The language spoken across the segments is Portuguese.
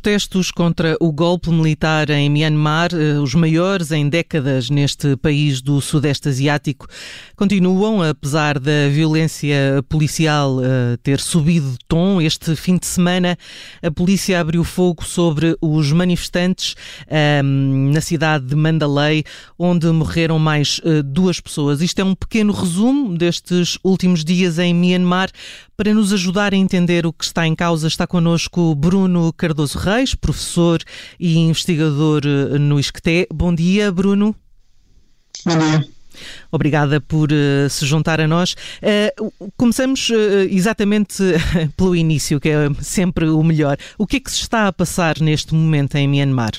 protestos contra o golpe militar em Myanmar, os maiores em décadas neste país do Sudeste Asiático, continuam, apesar da violência policial ter subido de tom. Este fim de semana, a polícia abriu fogo sobre os manifestantes na cidade de Mandalay, onde morreram mais 2 pessoas. Isto é um pequeno resumo destes últimos dias em Myanmar. Para nos ajudar a entender o que está em causa, está connosco Bruno Cardoso Reis, professor e investigador no ISCTE. Bom dia, Bruno. Bom dia. Obrigada por se juntar a nós. Começamos exatamente pelo início, que é sempre o melhor. O que é que se está a passar neste momento em Myanmar?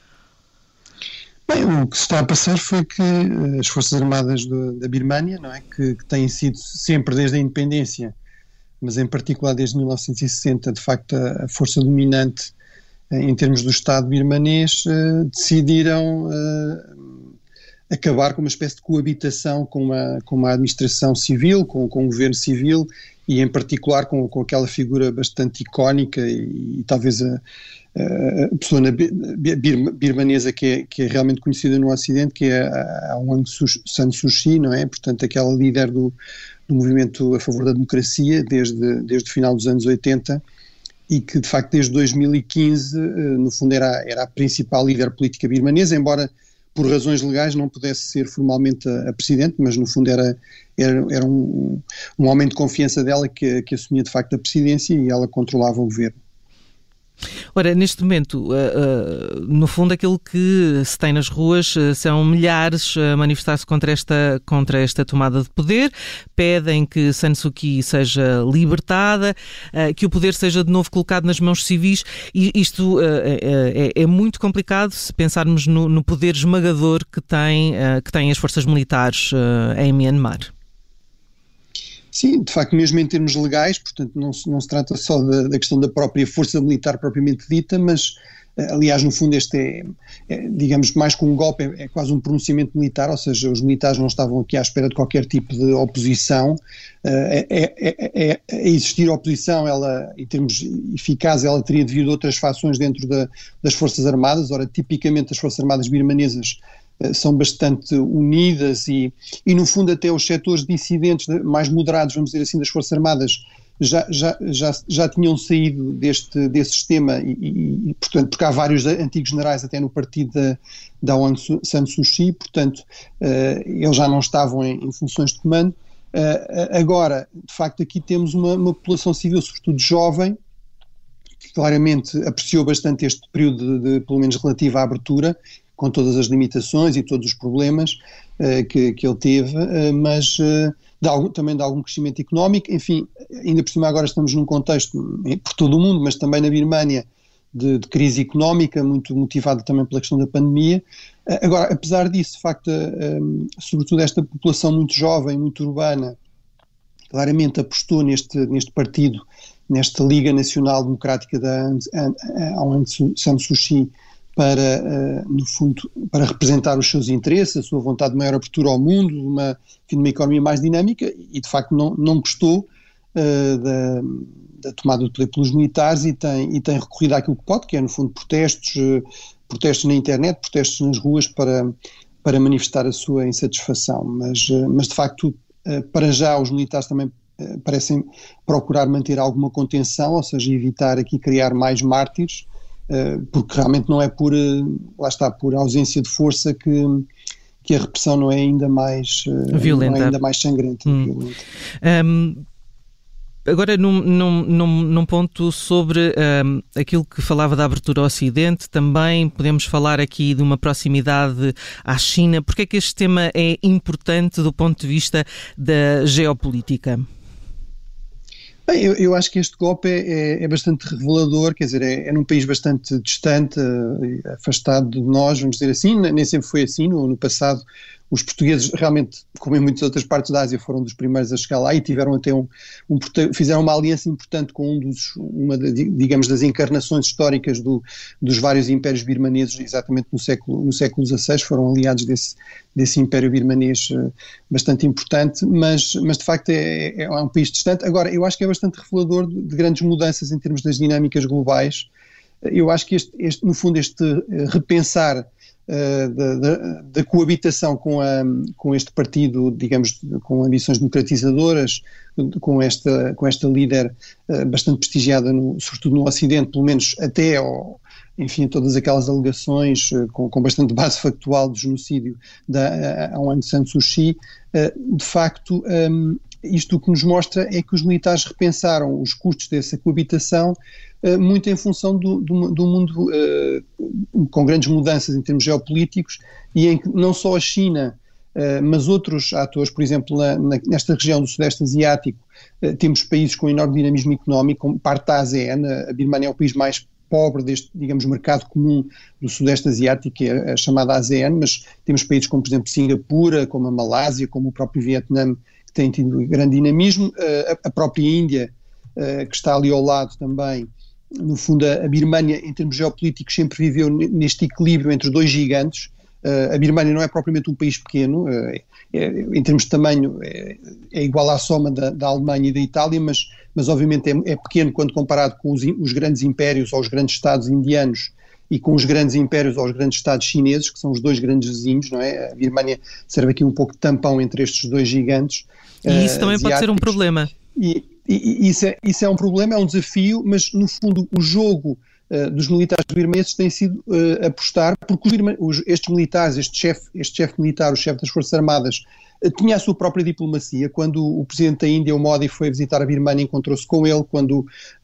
Bem, o que se está a passar foi que as Forças Armadas da Birmânia, não é, que têm sido sempre desde a independência, mas em particular desde 1960, de facto a força dominante em termos do Estado birmanês, decidiram acabar com uma espécie de coabitação com uma administração civil, com um governo civil e em particular com aquela figura bastante icónica e talvez a pessoa birmanesa que é realmente conhecida no Ocidente, que é a Aung San Suu Kyi, não é? Portanto, aquela líder do movimento a favor da democracia desde o final dos anos 80 e que de facto desde 2015 no fundo era a principal líder política birmanesa, embora por razões legais não pudesse ser formalmente a presidente, mas no fundo era um homem de confiança dela que assumia de facto a presidência e ela controlava o governo. Ora, neste momento, no fundo aquilo que se tem nas ruas são milhares a manifestar-se contra esta tomada de poder, pedem que San Suu Kyi seja libertada, que o poder seja de novo colocado nas mãos civis, e isto é muito complicado se pensarmos no poder esmagador que têm as forças militares em Myanmar. Sim, de facto, mesmo em termos legais, portanto não se trata só da questão da própria força militar propriamente dita, mas aliás no fundo este digamos que mais que um golpe é quase um pronunciamento militar, ou seja, os militares não estavam aqui à espera de qualquer tipo de oposição, a existir oposição, ela em termos eficazes, ela teria devido a outras fações dentro das Forças Armadas. Ora, tipicamente as Forças Armadas birmanesas são bastante unidas e no fundo até os setores dissidentes mais moderados, vamos dizer assim, das Forças Armadas já tinham saído desse sistema e portanto, porque há vários antigos generais até no partido da Aung San Suu Kyi, portanto eles já não estavam em funções de comando. Agora, de facto, aqui temos uma população civil, sobretudo jovem, que claramente apreciou bastante este período de pelo menos relativa abertura, com todas as limitações e todos os problemas que ele teve, mas também de algum crescimento económico. Enfim, ainda por cima agora estamos num contexto, por todo o mundo, mas também na Birmânia, de crise económica, muito motivada também pela questão da pandemia. Agora, apesar disso, de facto, sobretudo esta população muito jovem, muito urbana, claramente apostou neste partido, nesta Liga Nacional Democrática da Aung San Suu Kyi, para, no fundo, para representar os seus interesses, a sua vontade de maior abertura ao mundo, de uma economia mais dinâmica, e de facto não gostou da tomada do poder pelos militares e tem recorrido àquilo que pode, que é no fundo protestos na internet, protestos nas ruas para manifestar a sua insatisfação, mas de facto para já os militares também parecem procurar manter alguma contenção, ou seja, evitar aqui criar mais mártires, porque realmente não é por ausência de força que a repressão não é ainda mais violenta, não é ainda mais sangrenta. Agora, num ponto sobre aquilo que falava da abertura ao Ocidente, também podemos falar aqui de uma proximidade à China. Porque é que este tema é importante do ponto de vista da geopolítica? Bem, eu acho que este golpe é bastante revelador, quer dizer, é num país bastante distante, afastado de nós, vamos dizer assim, nem sempre foi assim, no passado os portugueses realmente, como em muitas outras partes da Ásia, foram dos primeiros a chegar lá e tiveram até fizeram uma aliança importante com uma das encarnações históricas dos vários impérios birmaneses, exatamente no século XVI, foram aliados desse império birmanês bastante importante, mas de facto é um país distante. Agora, eu acho que é bastante revelador de grandes mudanças em termos das dinâmicas globais, eu acho que no fundo, este repensar da coabitação com este partido, digamos, com ambições democratizadoras, com esta líder bastante prestigiada, sobretudo no Ocidente, pelo menos até enfim, todas aquelas alegações com bastante base factual do genocídio da Aung San Suu Kyi, de facto, isto o que nos mostra é que os militares repensaram os custos dessa coabitação muito em função do mundo com grandes mudanças em termos geopolíticos, e em que não só a China, mas outros atores, por exemplo, nesta região do Sudeste Asiático, temos países com enorme dinamismo económico, como parte da ASEAN. A Birmânia é o país mais pobre deste, digamos, mercado comum do Sudeste Asiático, que é a chamada ASEAN, mas temos países como, por exemplo, Singapura, como a Malásia, como o próprio Vietnã, que têm tido grande dinamismo, a própria Índia, que está ali ao lado também. No fundo, a Birmânia, em termos geopolíticos, sempre viveu neste equilíbrio entre os dois gigantes. A Birmânia não é propriamente um país pequeno, em termos de tamanho é igual à soma da Alemanha e da Itália, mas obviamente é pequeno quando comparado com os grandes impérios ou os grandes estados indianos e com os grandes impérios ou os grandes estados chineses, que são os dois grandes vizinhos, não é? A Birmânia serve aqui um pouco de tampão entre estes dois gigantes. E isso também pode ser um problema. E isso é um problema, é um desafio, mas no fundo o jogo dos militares birmeses tem sido apostar, porque estes militares, este chefe militar, o chefe das Forças Armadas, tinha a sua própria diplomacia. Quando o presidente da Índia, o Modi, foi visitar a Birmânia, encontrou-se com ele. Quando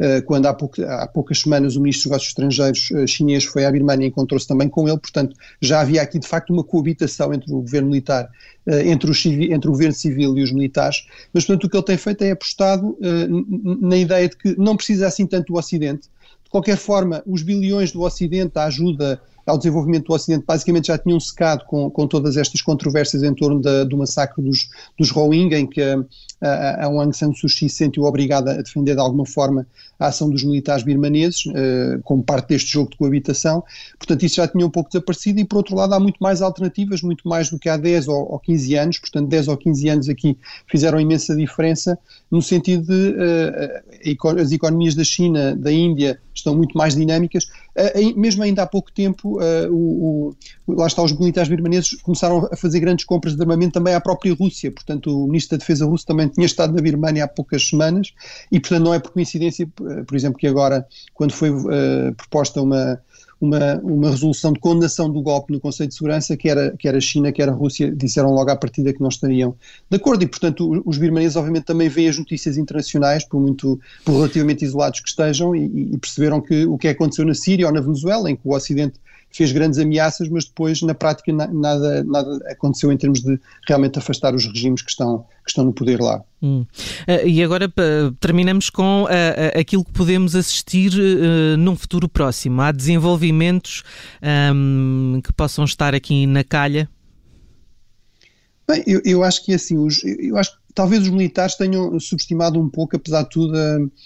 há poucas semanas o ministro dos Negócios Estrangeiros chinês foi à Birmânia, encontrou-se também com ele. Portanto, já havia aqui de facto uma coabitação entre o governo militar, entre o governo civil e os militares. Mas, portanto, o que ele tem feito é apostado na ideia de que não precisa assim tanto do Ocidente. De qualquer forma, os bilhões do Ocidente, a ajuda ao desenvolvimento do Ocidente, basicamente já tinham secado com todas estas controvérsias em torno do massacre dos Rohingya, em que a Aung San Suu Kyi se sentiu obrigada a defender de alguma forma a ação dos militares birmaneses, como parte deste jogo de coabitação. Portanto, isso já tinha um pouco desaparecido, e por outro lado há muito mais alternativas, muito mais do que há 10 ou 15 anos, portanto 10 ou 15 anos aqui fizeram imensa diferença, no sentido de as economias da China, da Índia, estão muito mais dinâmicas. Mesmo ainda há pouco tempo, lá está, os militares birmaneses começaram a fazer grandes compras de armamento também à própria Rússia. Portanto, o ministro da Defesa russo também tinha estado na Birmânia há poucas semanas, e portanto não é por coincidência, por exemplo, que agora, quando foi proposta uma resolução de condenação do golpe no Conselho de Segurança, quer a China, quer a Rússia, disseram logo à partida que não estariam de acordo. E portanto os birmaneses obviamente também veem as notícias internacionais, por relativamente isolados que estejam, e perceberam que o que aconteceu na Síria ou na Venezuela, em que o Ocidente fez grandes ameaças, mas depois na prática nada aconteceu em termos de realmente afastar os regimes que estão no poder lá. E agora terminamos com aquilo que podemos assistir num futuro próximo. Há desenvolvimentos que possam estar aqui na calha? Bem, eu acho que assim, eu acho que talvez os militares tenham subestimado um pouco, apesar de tudo,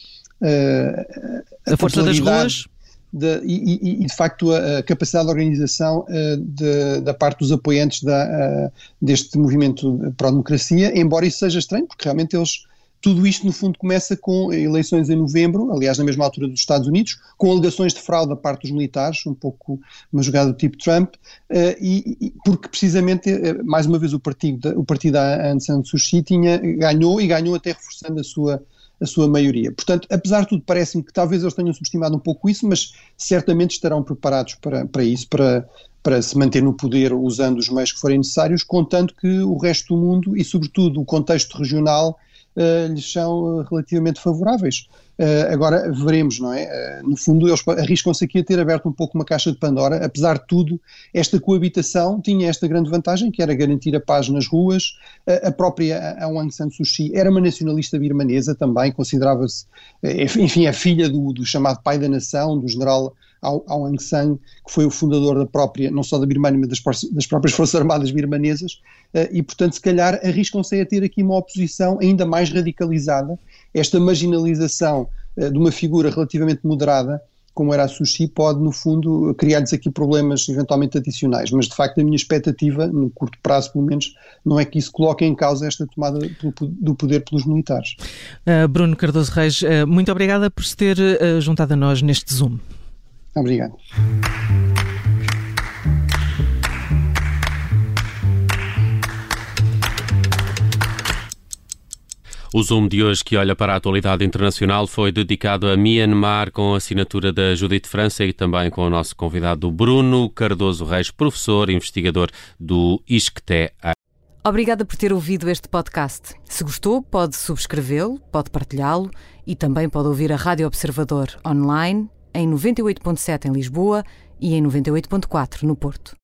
a força das ruas? E de facto a capacidade de organização da parte dos apoiantes deste movimento pró-democracia, embora isso seja estranho, porque realmente tudo isto no fundo começa com eleições em novembro, aliás na mesma altura dos Estados Unidos, com alegações de fraude da parte dos militares, um pouco uma jogada do tipo Trump, porque precisamente, mais uma vez, o partido da Aung San Suu Kyi ganhou até reforçando a sua maioria. Portanto, apesar de tudo, parece-me que talvez eles tenham subestimado um pouco isso, mas certamente estarão preparados para isso, para se manter no poder usando os meios que forem necessários, contando que o resto do mundo e, sobretudo, o contexto regional lhes são relativamente favoráveis. Agora veremos, não é? No fundo, eles arriscam-se aqui a ter aberto um pouco uma caixa de Pandora. Apesar de tudo, esta coabitação tinha esta grande vantagem, que era garantir a paz nas ruas. A própria Aung San Suu Kyi era uma nacionalista birmanesa também, considerava-se, enfim, a filha do chamado pai da nação, do general Aung San, que foi o fundador da própria, não só da Birmânia, mas das próprias Forças Armadas birmanesas, e portanto se calhar arriscam-se a ter aqui uma oposição ainda mais radicalizada. Esta marginalização de uma figura relativamente moderada, como era a Suu Kyi, pode no fundo criar-lhes aqui problemas eventualmente adicionais, mas de facto a minha expectativa, no curto prazo pelo menos, não é que isso coloque em causa esta tomada do poder pelos militares. Bruno Cardoso Reis, muito obrigada por se ter juntado a nós neste Zoom. Obrigado. O Zoom de hoje, que olha para a atualidade internacional, foi dedicado a Myanmar, com a assinatura da Judite França e também com o nosso convidado Bruno Cardoso Reis, professor e investigador do ISCTE. Obrigada por ter ouvido este podcast. Se gostou, pode subscrevê-lo, pode partilhá-lo e também pode ouvir a Rádio Observador online em 98.7 em Lisboa e em 98.4 no Porto.